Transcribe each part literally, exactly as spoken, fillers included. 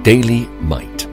Daily Might.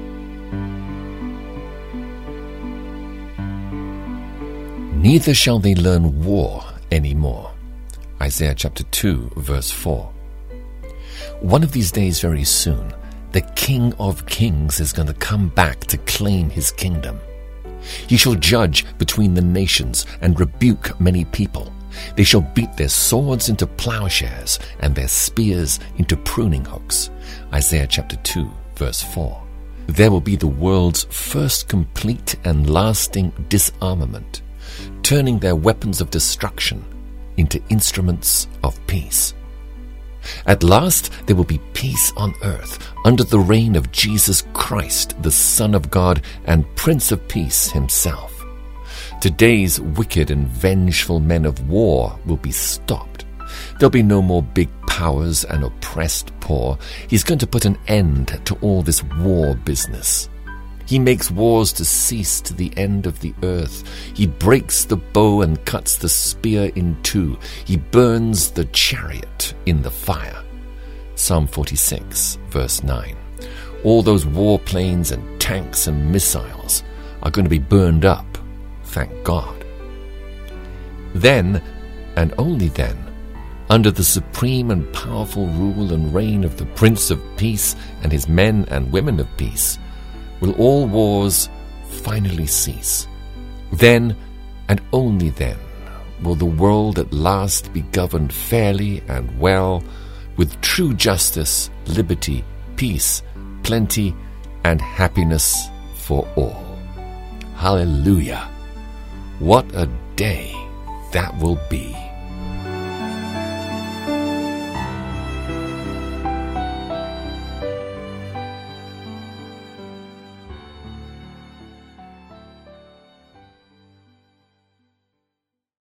Neither shall they learn war any more. Isaiah chapter two, verse four. One of these days very soon, the King of Kings is going to come back to claim his kingdom. He shall judge between the nations and rebuke many people. They shall beat their swords into plowshares and their spears into pruning hooks. Isaiah chapter two, verse four. There will be the world's first complete and lasting disarmament, turning their weapons of destruction into instruments of peace. At last there will be peace on earth under the reign of Jesus Christ, the Son of God and Prince of Peace himself. Today's wicked and vengeful men of war will be stopped. There'll be no more big powers and oppressed poor. He's going to put an end to all this war business. He makes wars to cease to the end of the earth. He breaks the bow and cuts the spear in two. He burns the chariot in the fire. Psalm forty-six, verse nine. All those warplanes and tanks and missiles are going to be burned up, thank God. Then, and only then, under the supreme and powerful rule and reign of the Prince of Peace and his men and women of peace, will all wars finally cease. Then, and only then, will the world at last be governed fairly and well, with true justice, liberty, peace, plenty, and happiness for all. Hallelujah! What a day that will be!